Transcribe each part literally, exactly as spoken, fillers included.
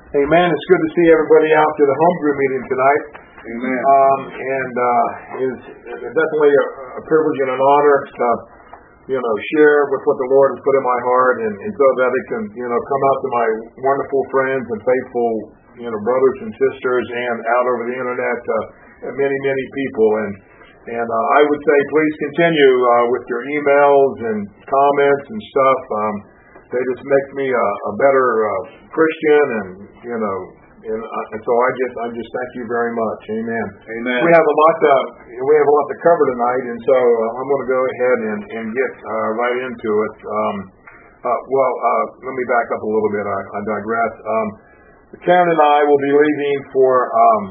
Amen. It's good to see everybody out to the home group meeting tonight. Amen. Um, and uh, it's definitely a, a privilege and an honor to, you know, share with what the Lord has put in my heart, and, and so that it can, you know, come out to my wonderful friends and faithful, you know, brothers and sisters, and out over the internet to uh, many, many people. And and uh, I would say, please continue uh, with your emails and comments and stuff. Um, They just make me a, a better uh, Christian, and you know, and, uh, and so I just, I just thank you very much. Amen. Amen. We have a lot to, we have a lot to cover tonight, and so uh, I'm going to go ahead and, and get uh, right into it. Um, uh, well, uh, let me back up a little bit. I, I digress. Um, Karen and I will be leaving for um,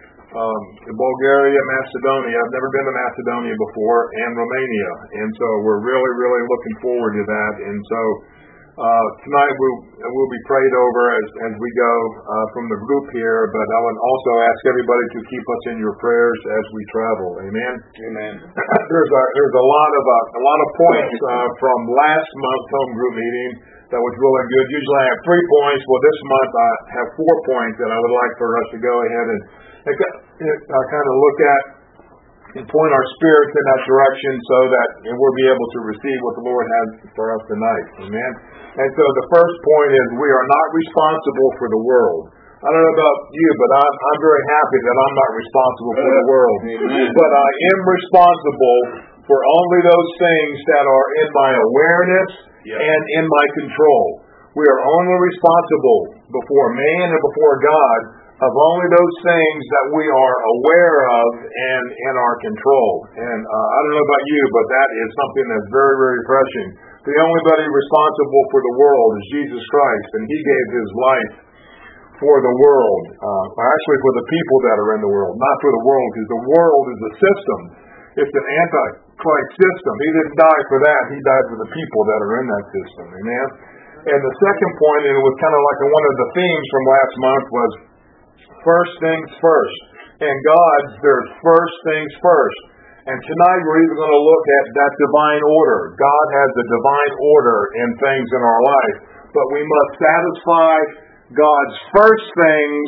um, Bulgaria, Macedonia. I've never been to Macedonia before, and Romania, and so we're really, really looking forward to that. And so. Uh, tonight we'll, we'll be prayed over as, as we go uh, from the group here, but I would also ask everybody to keep us in your prayers as we travel. Amen. Amen. there's a there's a lot of uh, a lot of points uh, from last month's home group meeting that was really good. Usually I have three points. Well, this month I have four points that I would like for us to go ahead and, and uh, kind of look at and point our spirits in that direction, so that and we'll be able to receive what the Lord has for us tonight. Amen. And so the first point is we are not responsible for the world. I don't know about you, but I'm, I'm very happy that I'm not responsible for the world. Amen. But I am responsible for only those things that are in my awareness yep. and in my control. We are only responsible before man and before God of only those things that we are aware of and in our control. And uh, I don't know about you, but that is something that's very, very refreshing. The only body responsible for the world is Jesus Christ, and He gave His life for the world, uh, actually for the people that are in the world, not for the world, because the world is a system. It's an anti-Christ system. He didn't die for that. He died for the people that are in that system. Amen? And the second point, and it was kind of like one of the themes from last month, was first things first. And God's, there's first things first. And tonight we're even going to look at that divine order. God has a divine order in things in our life. But we must satisfy God's first things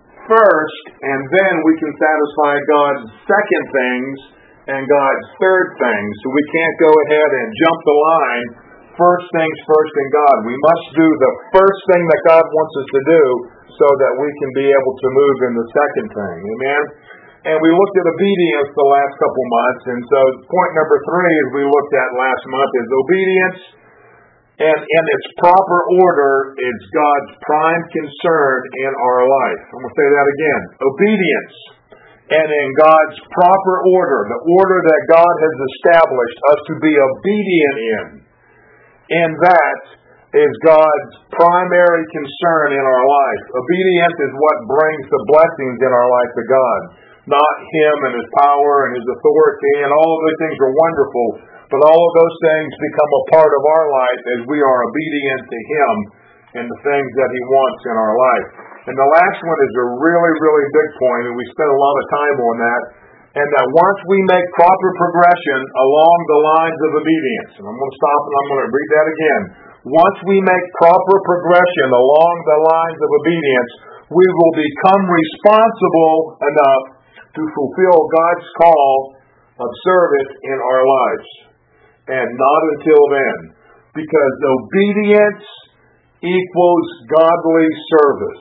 first, and then we can satisfy God's second things and God's third things. So we can't go ahead and jump the line. First things first in God. We must do the first thing that God wants us to do so that we can be able to move in the second thing. Amen? And we looked at obedience the last couple months. And so point number three, as we looked at last month, is obedience. And in its proper order is God's prime concern in our life. I'm going to say that again. Obedience. And in God's proper order, the order that God has established us to be obedient in. And that is God's primary concern in our life. Obedience is what brings the blessings in our life to God. Not Him and His power and His authority, and all of those things are wonderful, but all of those things become a part of our life as we are obedient to Him and the things that He wants in our life. And the last one is a really, really big point, and we spent a lot of time on that, and that once we make proper progression along the lines of obedience, and I'm going to stop and I'm going to read that again. Once we make proper progression along the lines of obedience, we will become responsible enough to fulfill God's call of service in our lives. And not until then. Because obedience equals godly service.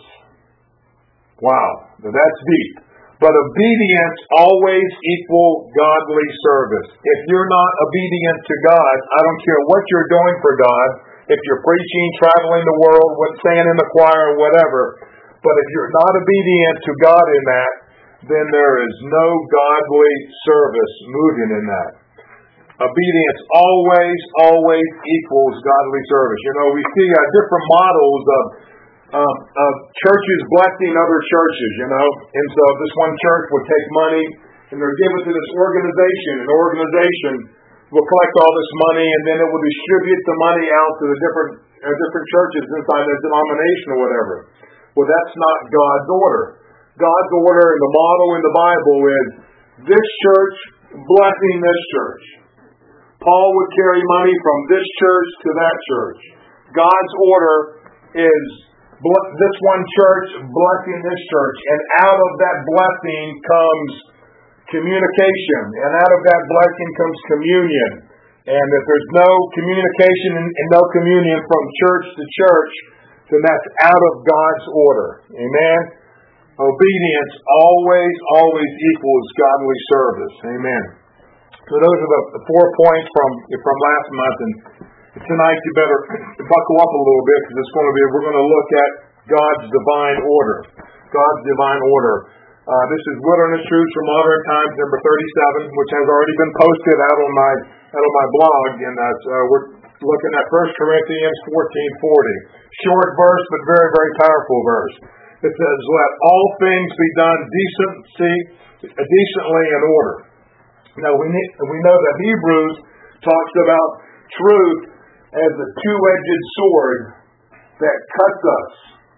Wow, now that's deep. But obedience always equals godly service. If you're not obedient to God, I don't care what you're doing for God, if you're preaching, traveling the world, singing in the choir, or whatever, but if you're not obedient to God in that, then there is no godly service moving in that. Obedience always, always equals godly service. You know, we see uh, different models of, um, of churches blessing other churches, you know. And so this one church would take money and they're given to this organization. An organization will collect all this money, and then it will distribute the money out to the different, uh, different churches inside their denomination or whatever. Well, that's not God's order. God's order and the model in the Bible is this church blessing this church. Paul would carry money from this church to that church. God's order is this one church blessing this church, and out of that blessing comes communication, and out of that blessing comes communion. And if there's no communication and no communion from church to church, then that's out of God's order. Amen? Obedience always, always equals godly service. Amen. So those are the, the four points from from last month, and tonight you better buckle up a little bit, because it's going to be we're going to look at God's divine order. God's divine order. Uh, this is Wilderness Truths for Modern Times, number thirty-seven, which has already been posted out on my out on my blog, and that's uh, we're looking at First Corinthians fourteen forty. Short verse, but very, very powerful verse. It says, "Let all things be done decency, decently in order." Now we need, we know that Hebrews talks about truth as a two-edged sword that cuts us,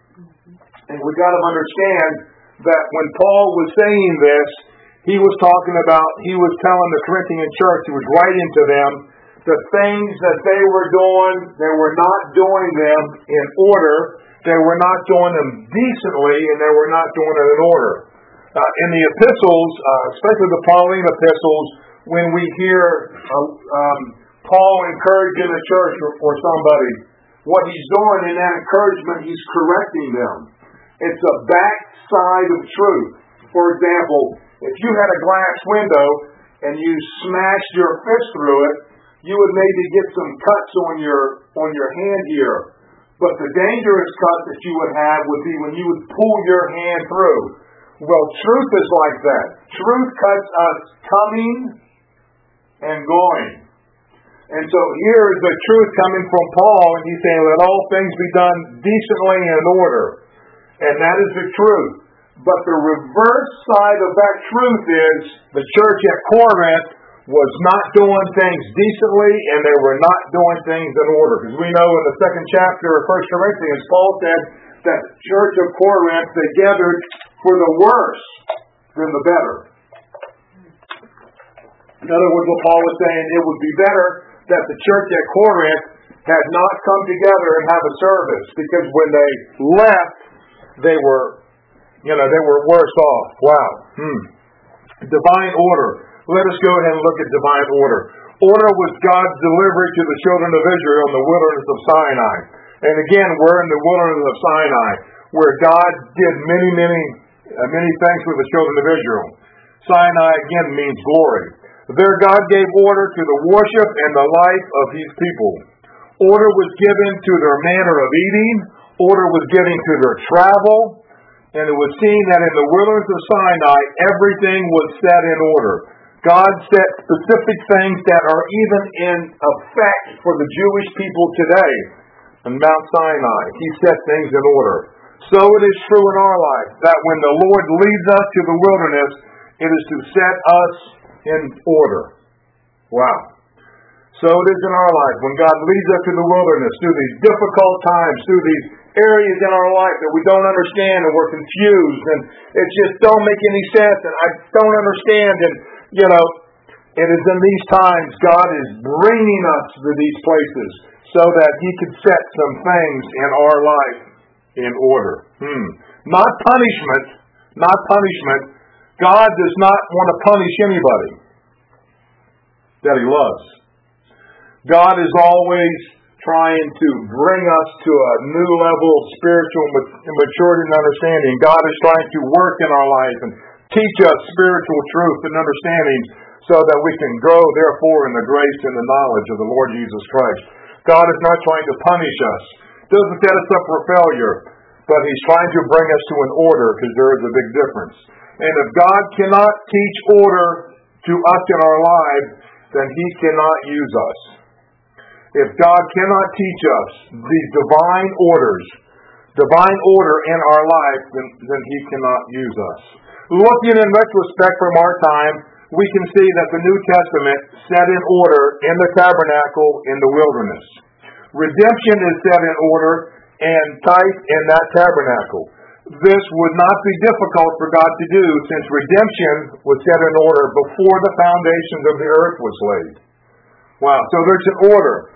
and we got to understand that when Paul was saying this, he was talking about, he was telling the Corinthian church, he was writing to them, the things that they were doing, they were not doing them in order, they were not doing them decently, and they were not doing it in order. Uh, in the epistles, uh, especially the Pauline epistles, when we hear uh, um, Paul encouraging the church or, or somebody, what he's doing in that encouragement, he's correcting them. It's a backside of truth. For example, if you had a glass window and you smashed your fist through it, you would maybe get some cuts on your on your hand here. But the dangerous cut that you would have would be when you would pull your hand through. Well, truth is like that. Truth cuts us coming and going. And so here is the truth coming from Paul, and he's saying, let all things be done decently and in order. And that is the truth. But the reverse side of that truth is the church at Corinth was not doing things decently, and they were not doing things in order. Because we know in the second chapter of First Corinthians, Paul said that the church of Corinth, they gathered for the worse than the better. In other words, what Paul was saying, it would be better that the church at Corinth had not come together and have a service, because when they left, they were, you know, they were worse off. Wow. Hmm. Divine order. Let us go ahead and look at divine order. Order was God's delivery to the children of Israel in the wilderness of Sinai. And again, we're in the wilderness of Sinai, where God did many, many, uh, many things for the children of Israel. Sinai, again, means glory. There God gave order to the worship and the life of His people. Order was given to their manner of eating. Order was given to their travel. And it was seen that in the wilderness of Sinai, everything was set in order. God set specific things that are even in effect for the Jewish people today. On Mount Sinai, He set things in order. So it is true in our life that when the Lord leads us to the wilderness, it is to set us in order. Wow. So it is in our life. When God leads us to the wilderness, through these difficult times, through these areas in our life that we don't understand and we're confused and it just don't make any sense and I don't understand, and you know, it is in these times God is bringing us to these places so that He could set some things in our life in order. Hmm. Not punishment. Not punishment. God does not want to punish anybody that He loves. God is always trying to bring us to a new level of spiritual maturity and understanding. God is trying to work in our life and teach us spiritual truth and understanding so that we can grow, therefore, in the grace and the knowledge of the Lord Jesus Christ. God is not trying to punish us. He doesn't set us up for failure, but He's trying to bring us to an order, because there is a big difference. And if God cannot teach order to us in our lives, then He cannot use us. If God cannot teach us these divine orders, divine order in our life, then, then He cannot use us. Looking in retrospect from our time, we can see that the New Testament set in order in the tabernacle in the wilderness. Redemption is set in order and type in that tabernacle. This would not be difficult for God to do, since redemption was set in order before the foundations of the earth was laid. Wow, so there's an order.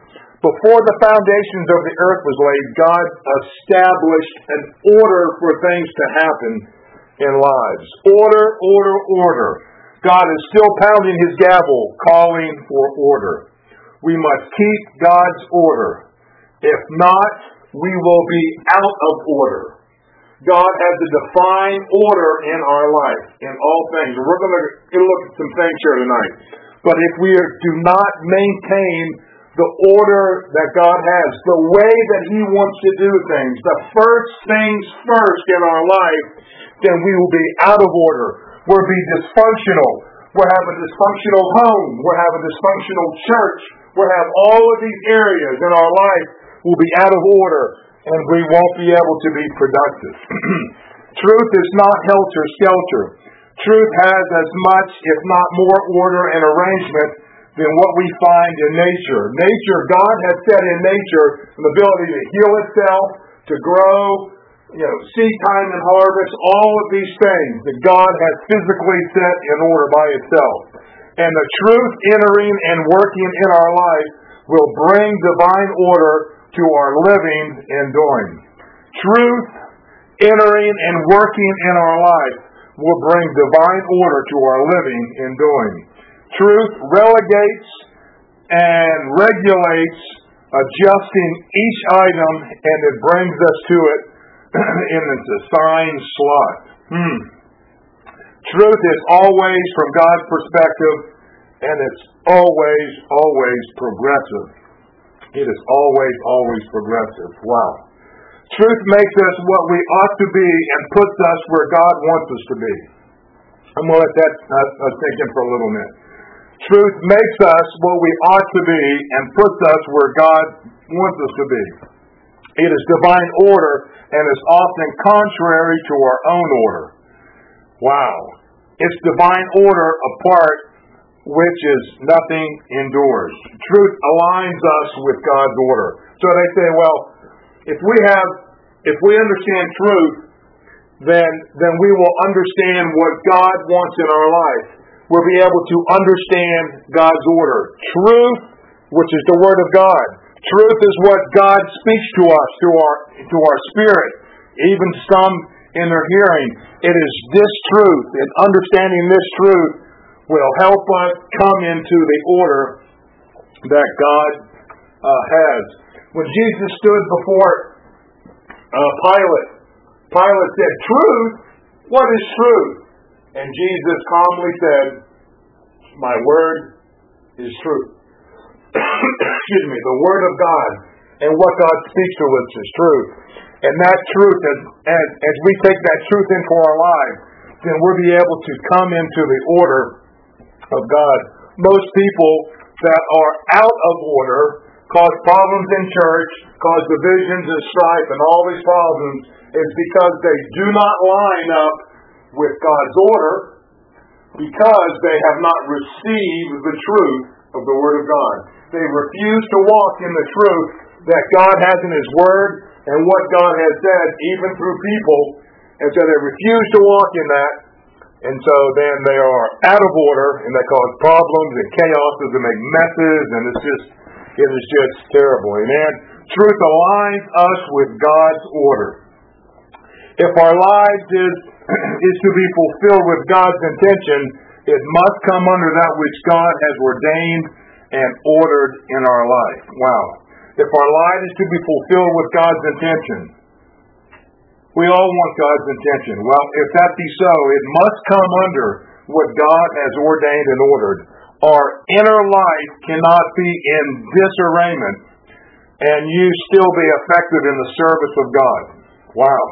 Before the foundations of the earth was laid, God established an order for things to happen in lives. Order, order, order. God is still pounding his gavel, calling for order. We must keep God's order. If not, we will be out of order. God has a defined order in our life, in all things. We're going to look at some things here tonight. But if we do not maintain the order that God has, the way that he wants to do things, the first things first in our life, then we will be out of order. We'll be dysfunctional. We'll have a dysfunctional home. We'll have a dysfunctional church. We'll have all of these areas in our life will be out of order, and we won't be able to be productive. Truth is not helter-skelter. Truth has as much, if not more, order and arrangement than what we find in nature. Nature, God has set in nature an ability to heal itself, to grow, you know, seed time and harvest, all of these things that God has physically set in order by itself. And the truth entering and working in our life will bring divine order to our living and doing. Truth entering and working in our life will bring divine order to our living and doing. Truth relegates and regulates, adjusting each item, and it brings us to it in its assigned slot. Hmm. Truth is always from God's perspective, and it's always, always progressive. It is always, always progressive. Wow. Truth makes us what we ought to be and puts us where God wants us to be. I'm going to let that uh, uh, sink in for a little minute. Truth makes us what we ought to be and puts us where God wants us to be. It is divine order and is often contrary to our own order. Wow. It's divine order apart, which is nothing endures. Truth aligns us with God's order. So they say, well, if we have, if we understand truth, then, then we will understand what God wants in our life. We'll be able to understand God's order. Truth, which is the Word of God. Truth is what God speaks to us through our, through our spirit, even some in their hearing. It is this truth, and understanding this truth will help us come into the order that God uh, has. When Jesus stood before uh, Pilate, Pilate said, "Truth? What is truth?" And Jesus calmly said, "My word is truth." Excuse me, the word of God and what God speaks to us is truth. And that truth, as, as, as we take that truth into our lives, then we'll be able to come into the order of God. Most people that are out of order cause problems in church, cause divisions and strife and all these problems, is because they do not line up with God's order, because they have not received the truth of the Word of God. They refuse to walk in the truth that God has in His Word and what God has said, even through people. And so they refuse to walk in that. And so then they are out of order, and they cause problems and chaoses and make messes, and it's just, it is just terrible. Amen. Truth aligns us with God's order. If our lives is, is to be fulfilled with God's intention, it must come under that which God has ordained and ordered in our life. Wow. If our life is to be fulfilled with God's intention, we all want God's intention. Well, if that be so, it must come under what God has ordained and ordered. Our inner life cannot be in disarrangement and you still be effective in the service of God. Wow.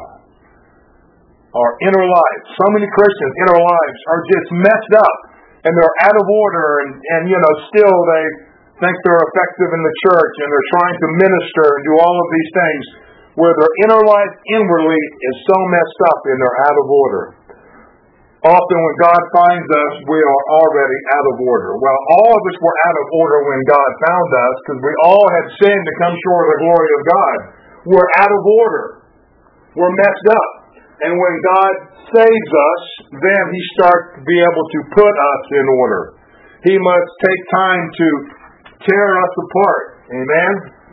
Our inner life. So many Christians' inner lives are just messed up and they're out of order and, and you know, still they think they're effective in the church and they're trying to minister and do all of these things where their inner life inwardly is so messed up and they're out of order. Often when God finds us, we are already out of order. Well, all of us were out of order when God found us because we all had sinned to come short of the glory of God. We're out of order. We're messed up. And when God saves us, then He starts to be able to put us in order. He must take time to tear us apart. Amen?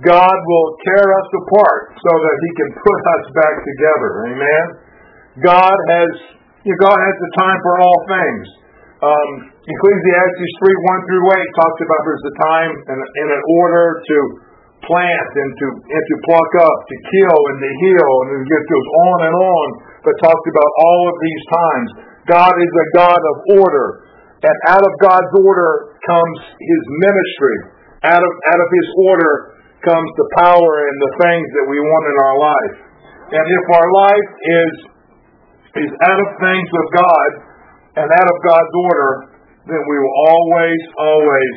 God will tear us apart so that He can put us back together. Amen? God has, you know, God has the time for all things. Um, Ecclesiastes three, one through eight talks about there's a time and, and an order to plant and to and to pluck up, to kill and to heal, and it just goes on and on, but talks about all of these times. God is a God of order, and out of God's order comes His ministry. Out of out of His order comes the power and the things that we want in our life. And if our life is is out of things of God and out of God's order, then we will always, always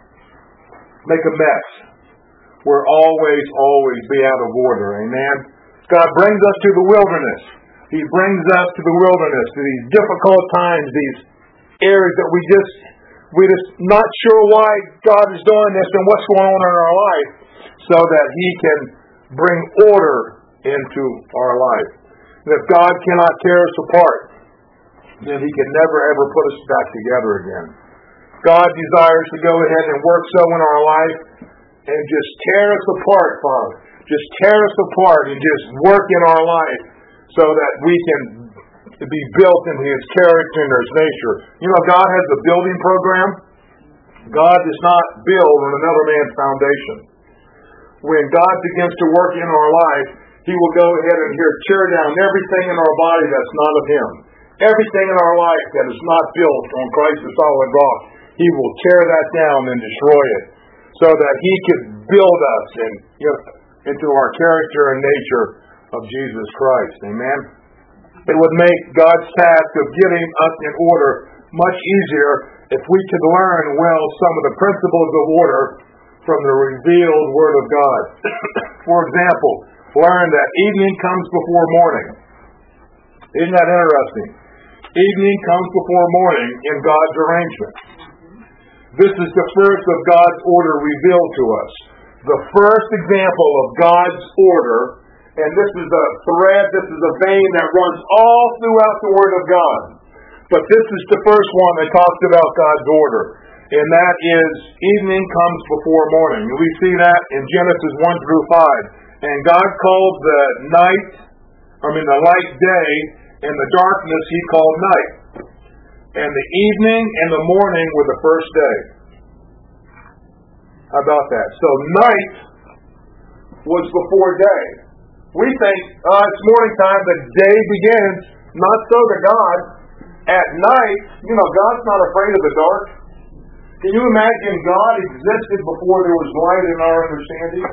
make a mess. We'll always, always be out of order. Amen? God brings us to the wilderness. He brings us to the wilderness, to these difficult times, these areas that we just, we're just not sure why God is doing this and what's going on in our life, so that He can bring order into our life. And if God cannot tear us apart, then He can never ever put us back together again. God desires to go ahead and work so in our life and just tear us apart, Father. Just tear us apart and just work in our life so that we can be built into His character and His nature. You know, God has a building program. God does not build on another man's foundation. When God begins to work in our life, He will go ahead and here tear down everything in our body that's not of Him. Everything in our life that is not built on Christ the solid rock, He will tear that down and destroy it, so that He can build us in, you know, into our character and nature of Jesus Christ. Amen? It would make God's task of getting us in order much easier if we could learn well some of the principles of order from the revealed Word of God. For example, learn that evening comes before morning. Isn't that interesting? Evening comes before morning in God's arrangement. This is the first of God's order revealed to us. The first example of God's order, and this is a thread, this is a vein that runs all throughout the Word of God. But this is the first one that talks about God's order, and that is evening comes before morning. We see that in Genesis one through five. And God called the night, I mean the light day, and the darkness He called night. And the evening and the morning were the first day. How about that? So night was before day. We think, uh, it's morning time, the day begins. Not so to God. At night, you know, God's not afraid of the dark. Can you imagine God existed before there was light in our understanding?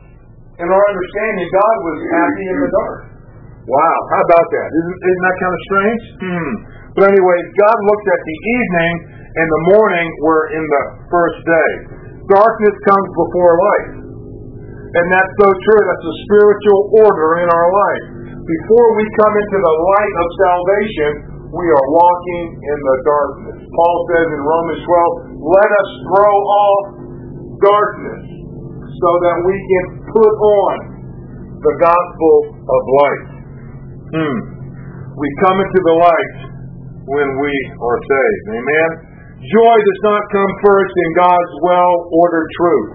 In our understanding, God was happy in the dark. Wow, how about that? Isn't, isn't that kind of strange? Hmm. But anyway, God looked at the evening and the morning were in the first day. Darkness comes before light. And that's so true. That's a spiritual order in our life. Before we come into the light of salvation, we are walking in the darkness. Paul says in Romans twelve, let us throw off darkness so that we can put on the gospel of light. Hmm. We come into the light when we are saved. Amen? Joy does not come first in God's well-ordered truth.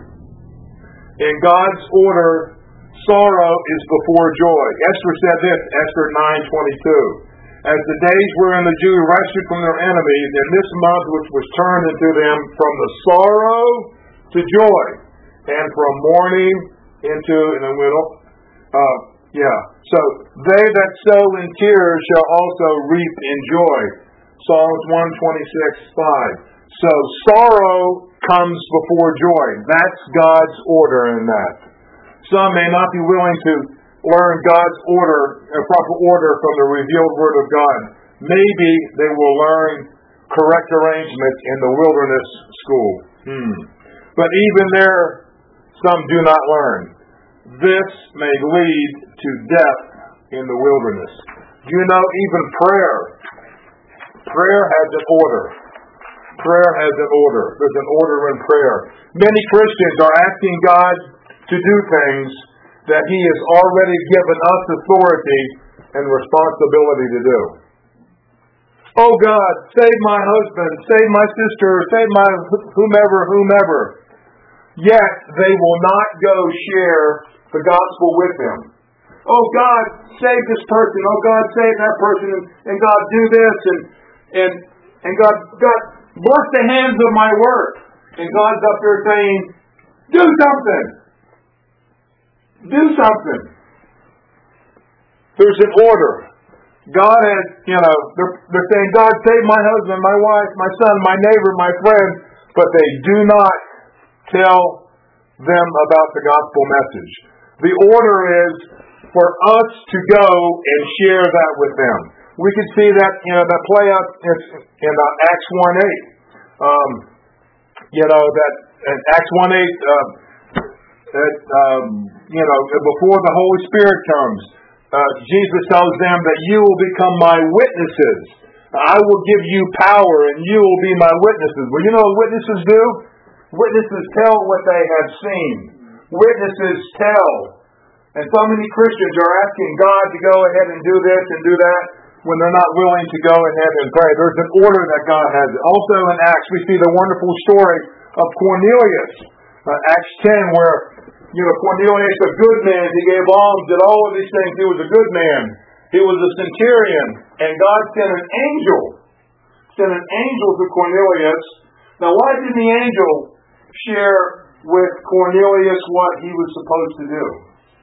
In God's order, sorrow is before joy. Esther said this, Esther nine twenty-two. As the days wherein the Jews rescued from their enemies, in this month which was turned into them from the sorrow to joy, and from mourning into, in the middle, uh, yeah. So, they that sow in tears shall also reap in joy. Psalms one twenty-six five. So, sorrow comes before joy. That's God's order in that. Some may not be willing to learn God's order, a proper order from the revealed Word of God. Maybe they will learn correct arrangements in the wilderness school. Hmm. But even there, some do not learn. This may lead to death in the wilderness. Do you know even prayer? Prayer has an order. Prayer has an order. There's an order in prayer. Many Christians are asking God to do things that He has already given us authority and responsibility to do. Oh God, save my husband, save my sister, save my whomever, whomever. yet they will not go share the gospel with them. Oh, God, save this person. Oh, God, save that person. And, and God, do this. And, and, and God, God, bless the hands of my work. And God's up there saying, do something. Do something. There's an order. God has, you know, they're, they're saying, God, save my husband, my wife, my son, my neighbor, my friend. But they do not tell them about the gospel message. The order is for us to go and share that with them. We can see that, you know, that play out in, in uh, Acts one eight. Um, you know, that in Acts one eight, uh, that, um, you know, before the Holy Spirit comes, uh, Jesus tells them that you will become my witnesses. I will give you power and you will be my witnesses. Well, you know what witnesses do? Witnesses tell what they have seen. Witnesses tell. And so many Christians are asking God to go ahead and do this and do that when they're not willing to go ahead and pray. There's an order that God has. Also in Acts, we see the wonderful story of Cornelius. Uh, Acts ten, where, you know, Cornelius, a good man, he gave alms, did all of these things. He was a good man. He was a centurion. And God sent an angel. Sent an angel to Cornelius. Now, why didn't the angel share with Cornelius what he was supposed to do?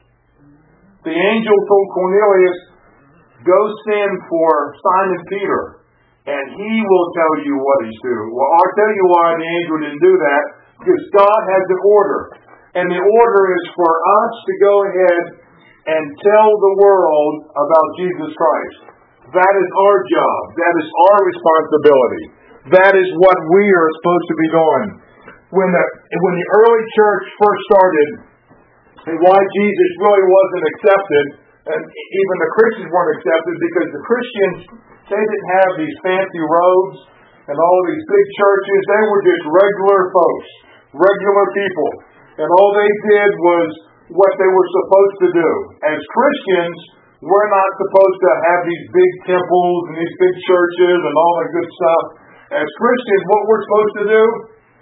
The angel told Cornelius, go send for Simon Peter, and he will tell you what he's doing. Well, I'll tell you why the angel didn't do that, because God has an order. And the order is for us to go ahead and tell the world about Jesus Christ. That is our job. That is our responsibility. That is what we are supposed to be doing. When the, when the early church first started, and why Jesus really wasn't accepted, and even the Christians weren't accepted, because the Christians, they didn't have these fancy robes and all these big churches. They were just regular folks, regular people. And all they did was what they were supposed to do. As Christians, we're not supposed to have these big temples and these big churches and all that good stuff. As Christians, what we're supposed to do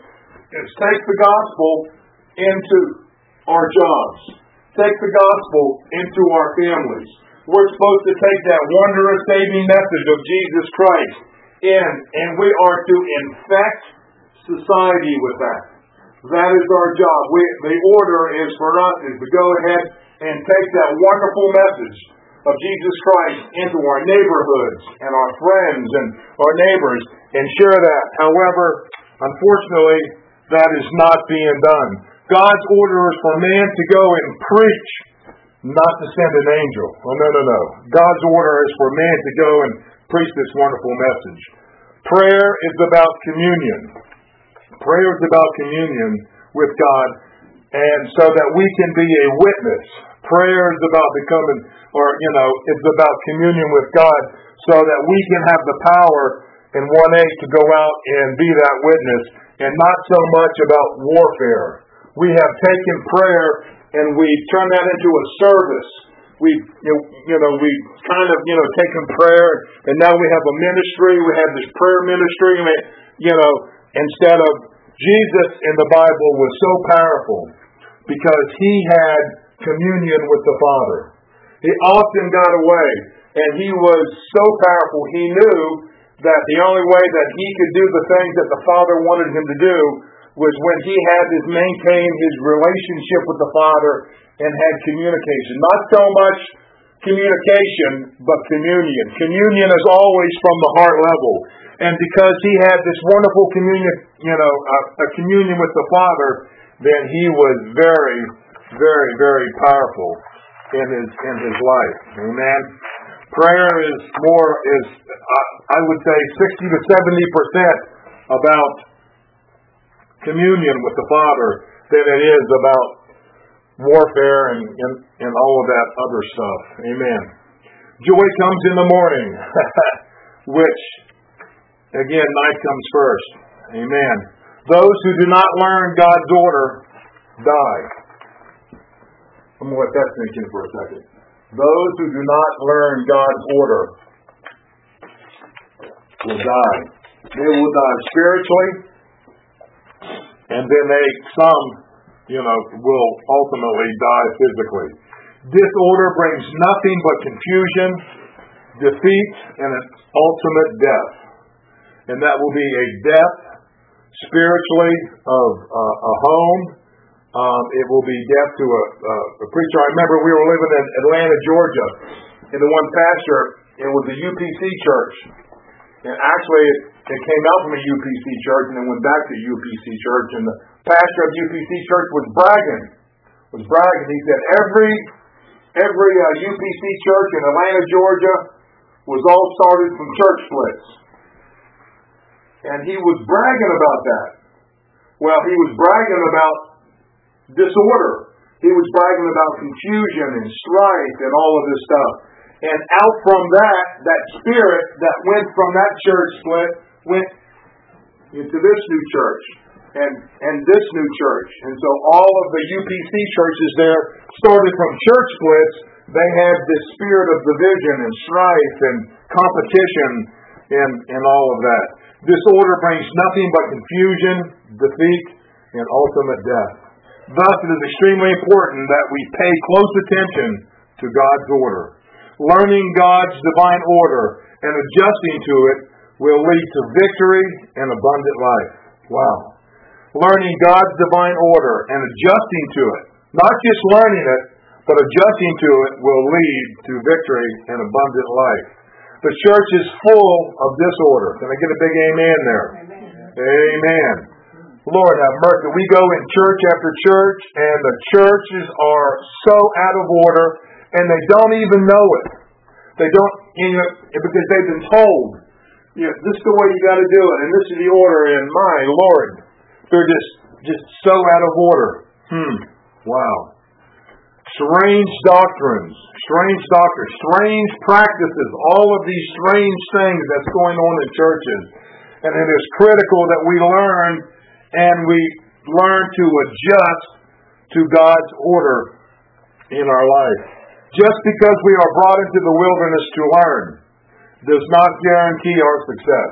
is take the gospel into our jobs. Take the gospel into our families. We're supposed to take that wondrous saving message of Jesus Christ in, and we are to infect society with that. That is our job. We, the order is for us is to go ahead and take that wonderful message of Jesus Christ into our neighborhoods and our friends and our neighbors and share that. However, unfortunately, that is not being done. God's order is for man to go and preach, not to send an angel. Oh, no, no, no. God's order is for man to go and preach this wonderful message. Prayer is about communion. Prayer is about communion with God, and so that we can be a witness. Prayer is about becoming, or, you know, it's about communion with God, so that we can have the power in one eight to go out and be that witness, and not so much about warfare. We have taken prayer and we turn that into a service. We, you know, we kind of, you know, taken prayer, and now we have a ministry. We have this prayer ministry. You know, instead of Jesus in the Bible was so powerful because he had communion with the Father. He often got away, and he was so powerful. He knew that the only way that he could do the things that the Father wanted him to do was when he had to maintain his relationship with the Father and had communication. Not so much communication, but communion. Communion is always from the heart level. And because he had this wonderful communion, you know, a, a communion with the Father, then he was very, very, very powerful in his in his life. Amen. Prayer is more is uh, I would say sixty to seventy percent about communion with the Father than it is about warfare and, and, and all of that other stuff. Amen. Joy comes in the morning, which, again, night comes first. Amen. Those who do not learn God's order die. I'm going to let that sink in for a second. Those who do not learn God's order will die. They will die spiritually, and then they, some you know, will ultimately die physically. Disorder brings nothing but confusion, defeat, and an ultimate death. And that will be a death spiritually of uh, a home. Um, it will be death to a, uh, a preacher. I remember we were living in Atlanta, Georgia, and the one pastor, it was a U P C church. And actually, it, it came out from a U P C church and then went back to a U P C church. And the pastor of U P C church was bragging. Was bragging. He said every every uh, U P C church in Atlanta, Georgia, was all started from church splits. And he was bragging about that. Well, he was bragging about disorder. He was bragging about confusion and strife and all of this stuff. And out from that, that spirit that went from that church split went into this new church and, and this new church. And so all of the U P C churches there started from church splits. They had this spirit of division and strife and competition and, and all of that. Disorder brings nothing but confusion, defeat, and ultimate death. Thus, it is extremely important that we pay close attention to God's order. Learning God's divine order and adjusting to it will lead to victory and abundant life. Wow. Learning God's divine order and adjusting to it, not just learning it, but adjusting to it will lead to victory and abundant life. The church is full of disorder. Can I get a big amen there? Amen. Amen. Lord have mercy. We go in church after church, and the churches are so out of order, and they don't even know it. They don't, you know, because they've been told, you know, this is the way you got to do it, and this is the order, and my Lord, they're just, just so out of order. Hmm. Wow. Strange doctrines, strange doctrines, strange practices, all of these strange things that's going on in churches. And it is critical that we learn and we learn to adjust to God's order in our life. Just because we are brought into the wilderness to learn does not guarantee our success.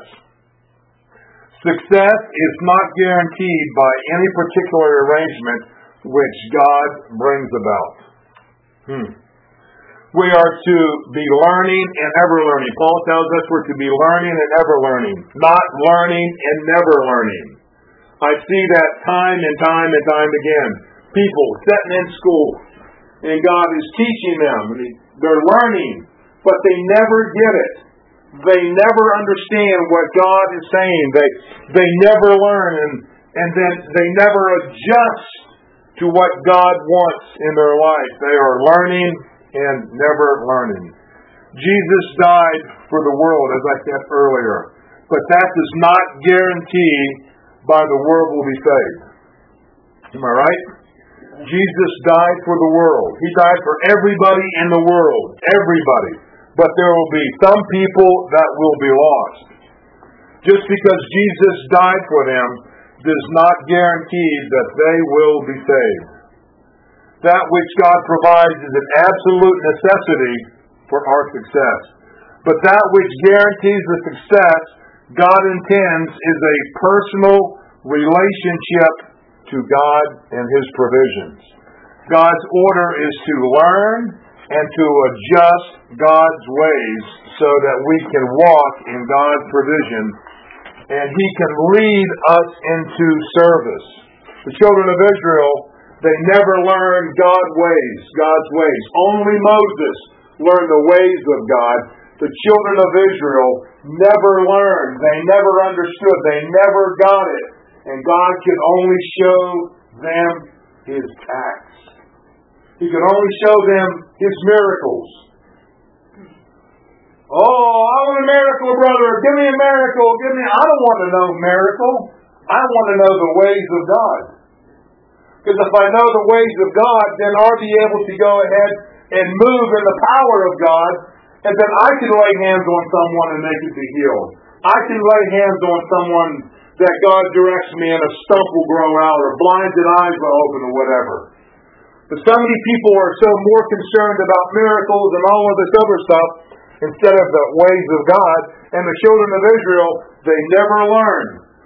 Success is not guaranteed by any particular arrangement which God brings about. Hmm. We are to be learning and ever learning. Paul tells us we're to be learning and ever learning, not learning and never learning. I see that time and time and time again. People sitting in school, and God is teaching them. They're learning, but they never get it. They never understand what God is saying. They they never learn, and, and then they never adjust to what God wants in their life. They are learning and never learning. Jesus died for the world, as I said earlier, but that does not guarantee by the world will be saved. Am I right? Jesus died for the world. He died for everybody in the world. Everybody. But there will be some people that will be lost. Just because Jesus died for them does not guarantee that they will be saved. That which God provides is an absolute necessity for our success. But that which guarantees the success God intends is a personal relationship to God and His provisions. God's order is to learn and to adjust God's ways so that we can walk in God's provision and He can lead us into service. The children of Israel, they never learned God's ways, God's ways. Only Moses learned the ways of God. The children of Israel never learned. They never understood. They never got it. And God could only show them His acts. He could only show them His miracles. Oh, I want a miracle, brother. Give me a miracle. Give me. I don't want to know miracle. I want to know the ways of God. Because if I know the ways of God, then I'll be able to go ahead and move in the power of God, and then I can lay hands on someone and they can be healed. I can lay hands on someone that God directs me and a stump will grow out or blinded eyes will open or whatever. But so many people are so more concerned about miracles and all of this other stuff instead of the ways of God. And the children of Israel, they never learned.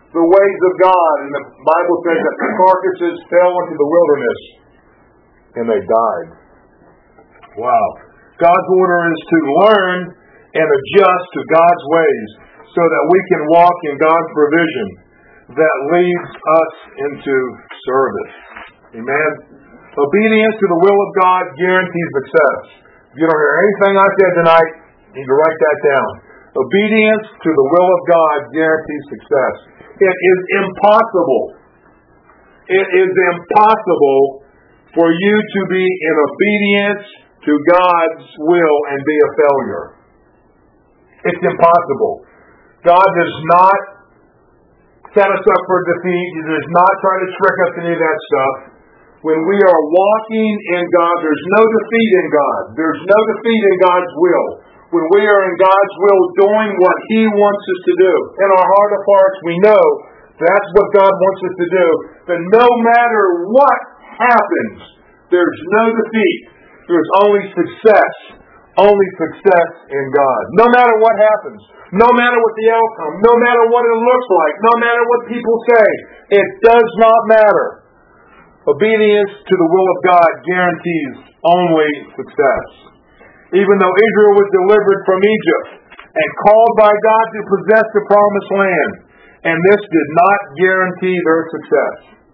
the ways of God. And the Bible says that the carcasses fell into the wilderness and they died. Wow. God's order is to learn and adjust to God's ways so that we can walk in God's provision that leads us into service. Amen. Obedience to the will of God guarantees success. If you don't hear anything I said tonight, you need to write that down. Obedience to the will of God guarantees success. It is impossible. It is impossible for you to be in obedience to God's will and be a failure. It's impossible. God does not set us up for defeat. He does not try to trick us in any of that stuff. When we are walking in God, there's no defeat in God. There's no defeat in God's will. When we are in God's will doing what He wants us to do, in our heart of hearts we know that's what God wants us to do, that no matter what happens, there's no defeat. There's only success. Only success in God. No matter what happens. No matter what the outcome. No matter what it looks like. No matter what people say. It does not matter. Obedience to the will of God guarantees only success. Even though Israel was delivered from Egypt and called by God to possess the promised land, and this did not guarantee their success.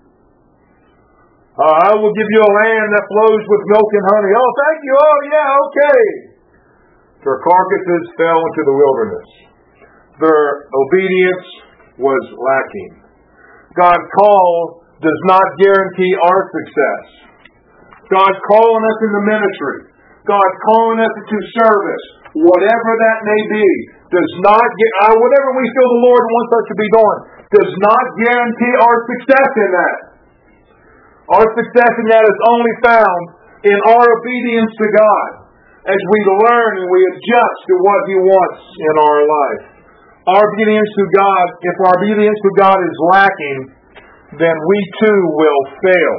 Uh, I will give you a land that flows with milk and honey. Oh, thank you. Oh, yeah, okay. Their carcasses fell into the wilderness. Their obedience was lacking. God's call does not guarantee our success. God's calling us into ministry. God's calling us into service. Whatever that may be, does not get, uh, whatever we feel the Lord wants us to be doing, does not guarantee our success in that. Our success in that is only found in our obedience to God as we learn and we adjust to what He wants in our life. Our obedience to God, if our obedience to God is lacking, then we too will fail.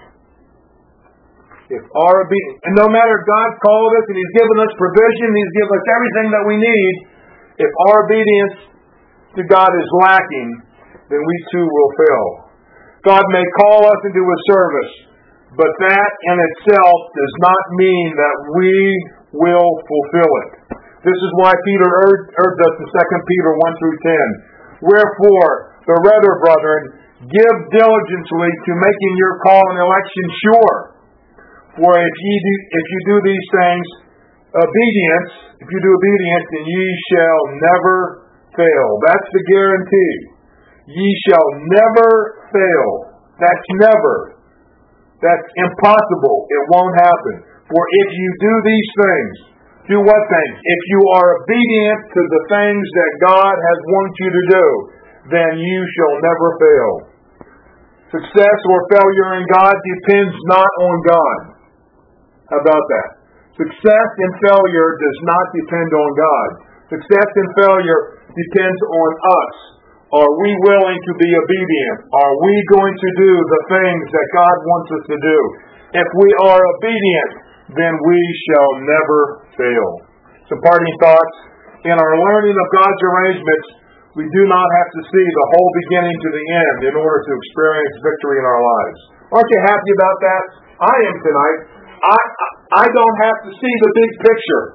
If our obedience, and no matter if God's called us and He's given us provision, He's given us everything that we need, if our obedience to God is lacking, then we too will fail. God may call us into His service, but that in itself does not mean that we will fulfill it. This is why Peter urged, urged us in Second Peter one through ten. Wherefore, the rather, brethren, give diligently to making your call and election sure. For if ye do, if you do these things, obedience, if you do obedience, then ye shall never fail. That's the guarantee. Ye shall never fail. That's never. That's impossible. It won't happen. For if you do these things, do what things? If you are obedient to the things that God has wanted you to do, then you shall never fail. Success or failure in God depends not on God. How about that? Success and failure does not depend on God. Success and failure depends on us. Are we willing to be obedient? Are we going to do the things that God wants us to do? If we are obedient, then we shall never fail. Some parting thoughts. In our learning of God's arrangements, we do not have to see the whole beginning to the end in order to experience victory in our lives. Aren't you happy about that? I am tonight. I, I don't have to see the big picture.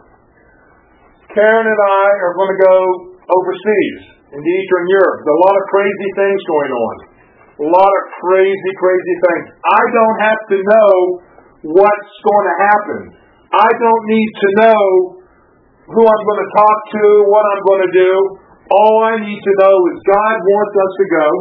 Karen and I are going to go overseas into Eastern Europe. There's a lot of crazy things going on. A lot of crazy, crazy things. I don't have to know what's going to happen. I don't need to know who I'm going to talk to, what I'm going to do. All I need to know is God wants us to go.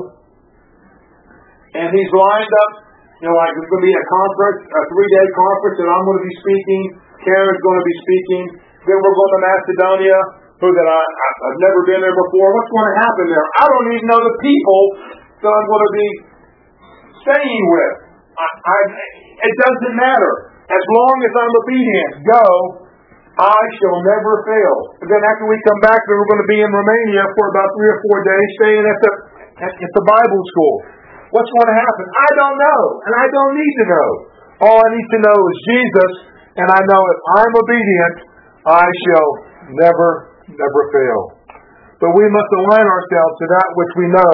And He's lined up, you know, like it's going to be a conference, a three-day conference, and I'm going to be speaking. Karen's going to be speaking. Then we're going to Macedonia, who that I, I, I've never been there before. What's going to happen there? I don't even know the people that I'm going to be staying with. I, I, it doesn't matter. As long as I'm obedient, go, I shall never fail. And then after we come back, then we're going to be in Romania for about three or four days, staying at the at, at the Bible school. What's going to happen? I don't know, and I don't need to know. All I need to know is Jesus, and I know if I'm obedient, I shall never, never fail. But we must align ourselves to that which we know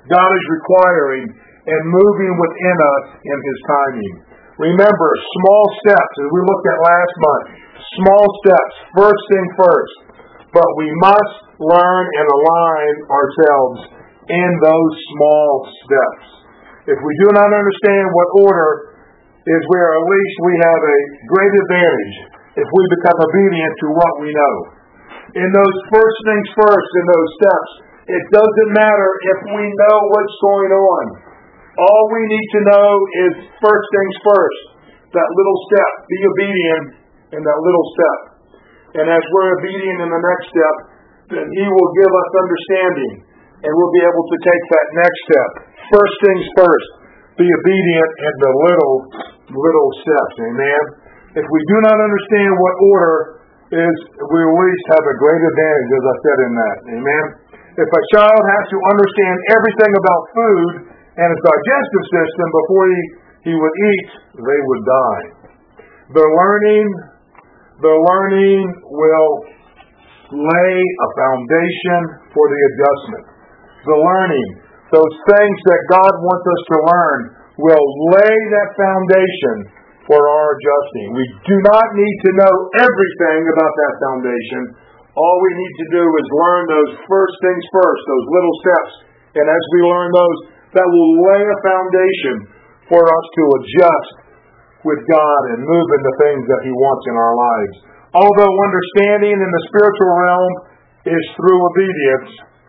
God is requiring and moving within us in His timing. Remember, small steps, as we looked at last month, small steps, first thing first. But we must learn and align ourselves in those small steps. If we do not understand what order is where, at least we have a great advantage if we become obedient to what we know. In those first things first, in those steps, it doesn't matter if we know what's going on. All we need to know is first things first. That little step. Be obedient in that little step. And as we're obedient in the next step, then He will give us understanding. And we'll be able to take that next step. First things first. Be obedient in the little, little steps. Amen? If we do not understand what order is, we at least have a great advantage, as I said in that. Amen? If a child has to understand everything about food and its digestive system before he, he would eat, they would die. The learning, the learning will lay a foundation for the adjustment. The learning, those things that God wants us to learn, will lay that foundation for our adjusting. We do not need to know everything about that foundation. All we need to do is learn those first things first, those little steps. And as we learn those, that will lay a foundation for us to adjust with God and move into things that He wants in our lives. Although understanding in the spiritual realm is through obedience,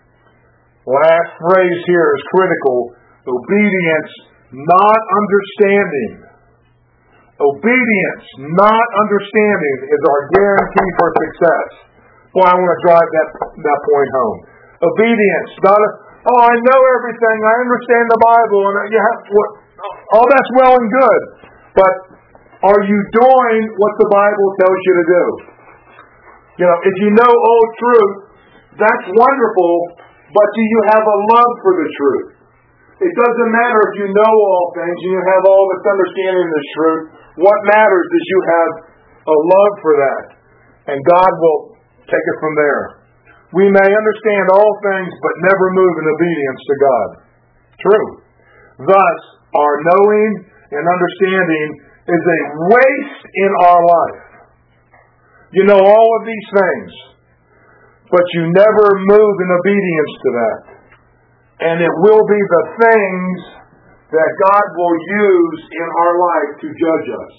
last phrase here is critical. Obedience, not understanding. Obedience, not understanding, is our guarantee for success. Boy, I want to drive that that point home. Obedience, not a, oh, I know everything, I understand the Bible, and you have what, all that's well and good. But are you doing what the Bible tells you to do? You know, if you know all truth, that's wonderful, but do you have a love for the truth? It doesn't matter if you know all things and you have all this understanding of the truth. What matters is you have a love for that. And God will take it from there. We may understand all things, but never move in obedience to God. True. Thus, our knowing and understanding is a waste in our life. You know all of these things, but you never move in obedience to that. And it will be the things that God will use in our life to judge us.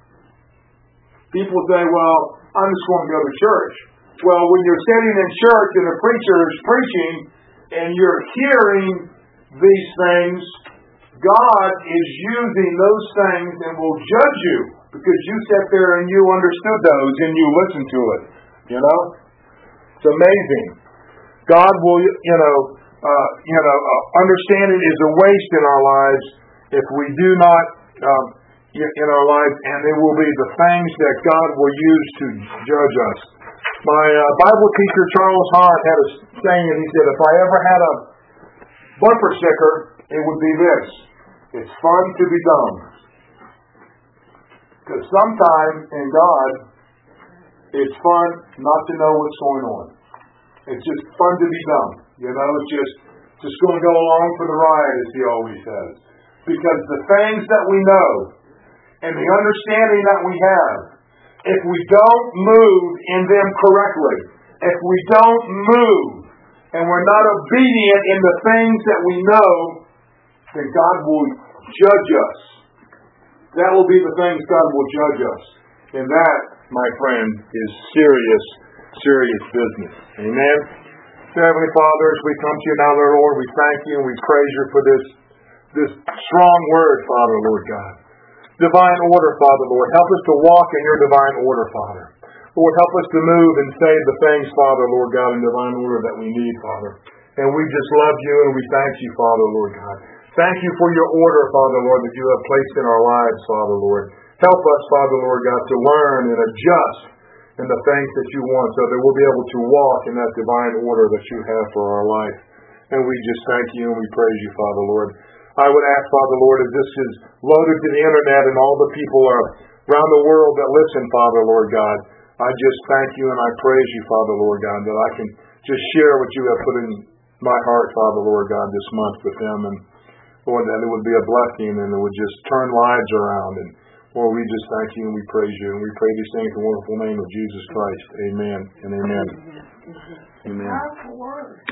People say, well, I'm just going to go to church. Well, when you're sitting in church and the preacher is preaching and you're hearing these things, God is using those things and will judge you because you sat there and you understood those and you listened to it. You know? It's amazing. God will, you know, uh, you know, uh, understanding is a waste in our lives if we do not um, in our lives, and it will be the things that God will use to judge us. My uh, Bible teacher, Charles Hahn, had a saying, and he said, if I ever had a bumper sticker, it would be this: it's fun to be dumb. Because sometimes in God, it's fun not to know what's going on. It's just fun to be dumb. You know, it's just, just going to go along for the ride, as he always says. Because the things that we know and the understanding that we have, if we don't move in them correctly, if we don't move and we're not obedient in the things that we know, then God will judge us. That will be the things God will judge us. And that, my friend, is serious, serious business. Amen? So, Heavenly Father, as we come to you now, Lord, we thank you and we praise you for this, this strong word, Father, Lord God. Divine order, Father, Lord. Help us to walk in your divine order, Father. Lord, help us to move and say the things, Father, Lord God, in divine order that we need, Father. And we just love you and we thank you, Father, Lord God. Thank you for your order, Father, Lord, that you have placed in our lives, Father, Lord. Help us, Father, Lord God, to learn and adjust in the things that you want so that we'll be able to walk in that divine order that you have for our life. And we just thank you and we praise you, Father, Lord. I would ask, Father, Lord, as this is loaded to the internet and all the people are around the world that listen, Father, Lord God, I just thank you and I praise you, Father, Lord God, that I can just share what you have put in my heart, Father, Lord God, this month with them. And Lord, that it would be a blessing and it would just turn lives around. And Lord, we just thank you and we praise you. And we pray these things in the wonderful name of Jesus Christ. Amen and amen. Amen. Powerful word.